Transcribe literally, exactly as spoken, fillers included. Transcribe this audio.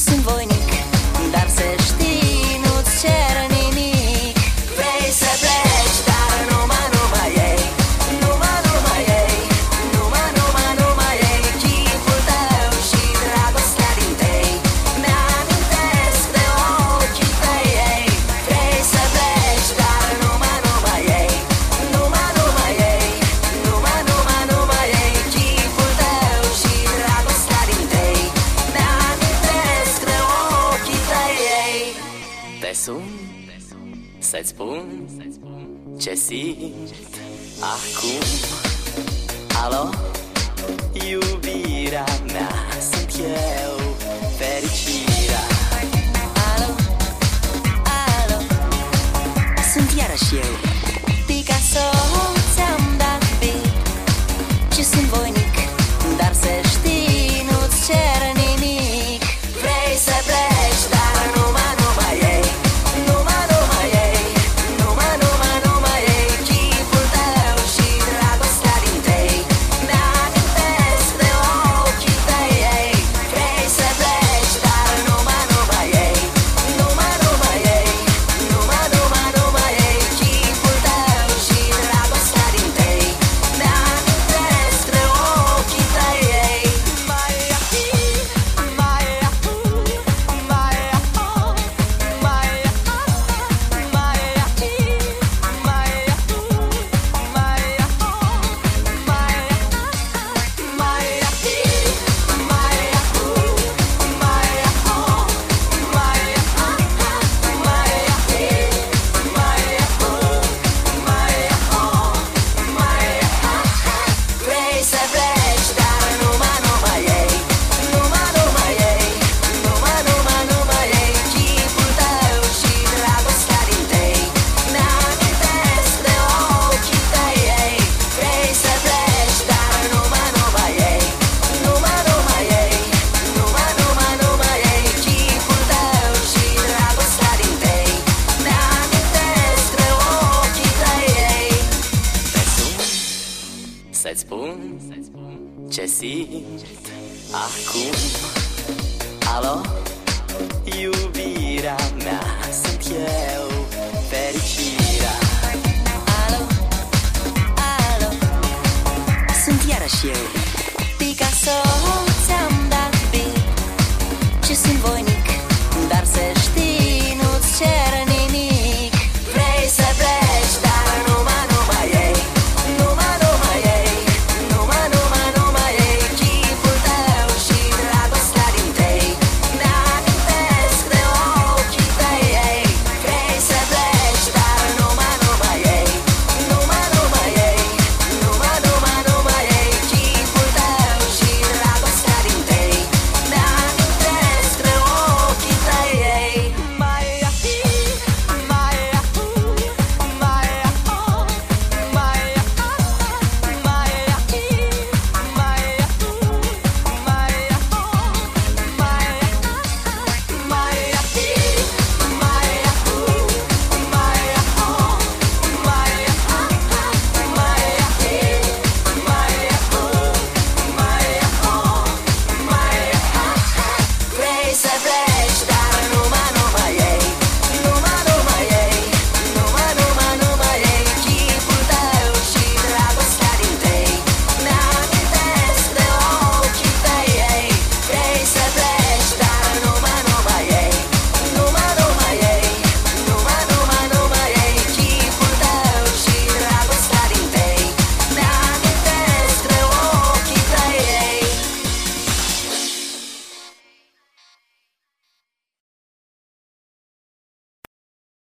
sunt voinic, dar să știi, nu-ți cer nimic. Vrei să pleci, dar numai, numai ei, numai, numai ei, numai, numai, numai ei. Chipul tău și dragostea din tei mi-amintesc de ochii tăi ei. Vrei să pleci, dar numai, numai ei, numai, numai ei, numai, numai, numai ei. Chipul tău și dragostea din tei mi-amintesc de ochii tăi ei. Te sun să-ți spun ce simt acum. Alo, iubirea mea, sunt eu, fericirea. Alo, alo, sunt iarăși eu, Picasso, ți-am dat beat și sunt voinic, dar să știi, nu-ți cer nimic. Vrei să pleci, dar numai, numai ei, numai, numai ei, numai, numai, numai ei. Chipul tău și dragostea din tei mi-amintesc de ochii tăi ei. Vrei să pleci, dar numai, numai ei, numai, numai ei, numai, numai, numai ei. Chipul tău și dragostea din tei mi-amintesc de ochii tăi ei. Mai ahi, mai ahu, mai aho, mai aha, mai ahi, mai ahu, mai aho, mai aha, mai ahi, mai ahu, mai aho, mai aha, mai ahi, mai ahu, mai aho, mai aha. Vrei să pleci, dar numai, numai ei, numai, numai ei, numai, numai, numai ei. Chipul tău și dragostea din tei mi-amintesc de ochii tăi ei. Vrei să pleci, dar numai, numai ei, numai, numai ei, numai, numai, numai ei. Chipul tău și dragostea din tei mi-amintesc de ochii tăi ei. Te sun să-ți spun ce simt acum. Alo, iubirea mea, sunt eu, fericirea. Alo, alo, sunt iarăși eu, Picasso.